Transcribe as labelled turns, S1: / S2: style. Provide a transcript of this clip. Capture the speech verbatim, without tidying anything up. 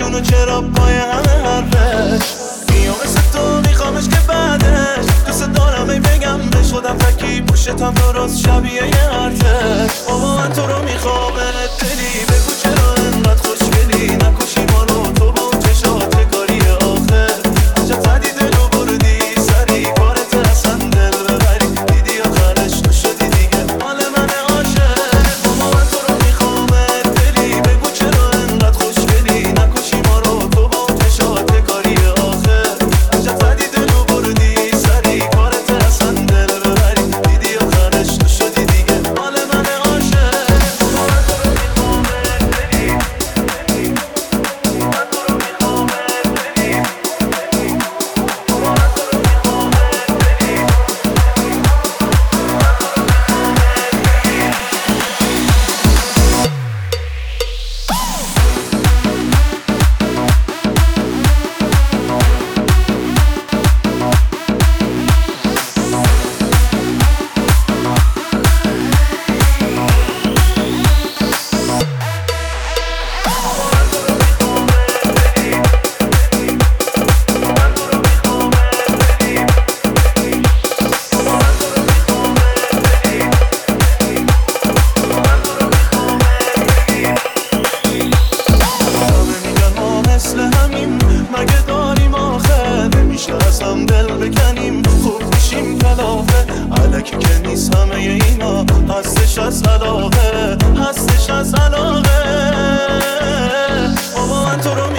S1: اونو چرا پای همه حرفش میام مثل تو میخوامش که بعدش دوست دارم ای بگم بهش خودم تکی پشتم درست شبیه یه ارتش بابا من تو رو میخوامت دلی بگو چرا انقدر خوشگلی نکشی ما رو تو با اون چشات کاری آخر عجب زدی دلو بردی سری کارت اصلا دل ببری دیدی آخرش تو شدی دیگه مال من عاشق بابا من تو رو میخوامت دلی بگو چرا انقدر خوشگلی نکشی ما رو تو با اون چشات کاری آخر عجب زدی دلو بردی سری کارت اصلا دل ببری دیدی آخرش تو شدی دیگه مال من عاشق بابا من تو رو میخوامت دلی من تو رو میخوامت دلی بابا من تو رو میخوامت دلی مگه داریم آخه نمیشه از هم دل بکنیم خوب میشیم کلافه علکی که نیست همه اینا هستش از علاقه هستش از علاقه بابا من تو رو